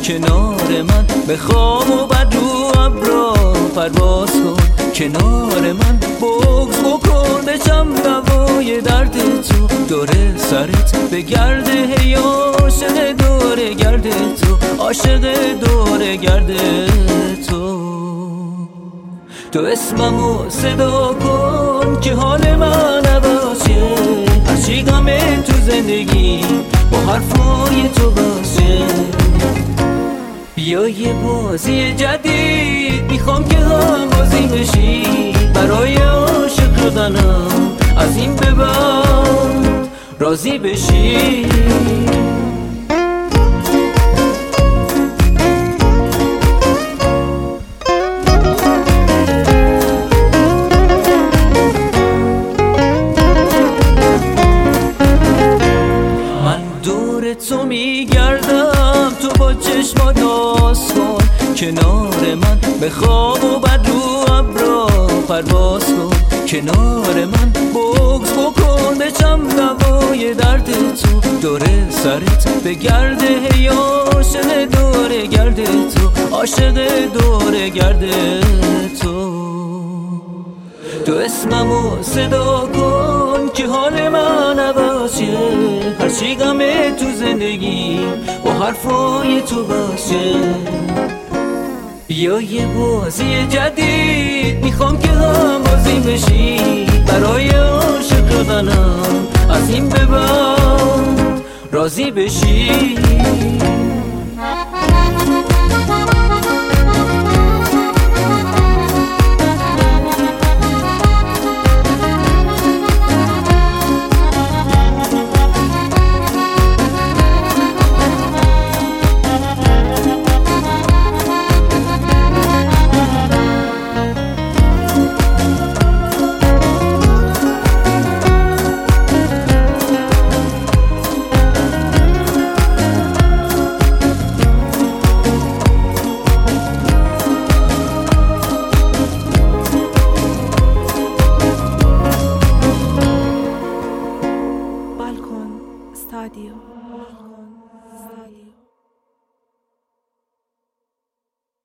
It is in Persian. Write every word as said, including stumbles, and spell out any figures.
کنار من، بخواب و بعد رو ابرا پرواز کن کنار من، بغض بکن بچم دوای درد تو، دوره سرت بگرده هی عاشق دوره گرده تو، عاشق دوره گرده تو. تو اسممو صدا کن که حال من عوضه، هرچی غمه تو زندگی با حرفای تو باشه. بیا یه بازی جدید میخوام که هم بازی بشی، برای عاشق شدنم از این به بعد راضی بشی. تو میگردم تو با چشمات ناز کن کنار من، بخواب و بعد رو ابرا پرواز کن کنار من، بغض بکن بچم دوای درد تو، دوره سرت بگرده هی عاشق دوره گرده تو، عاشق دوره گرده تو. تو اسممو صدا کن که حال من عوضه، هرچی غمه تو زندگی با حرفای تو باشه. بیا یه بازی جدید میخوام که هم بازی بشی، برای عاشق شدنم از این به بعد راضی بشی.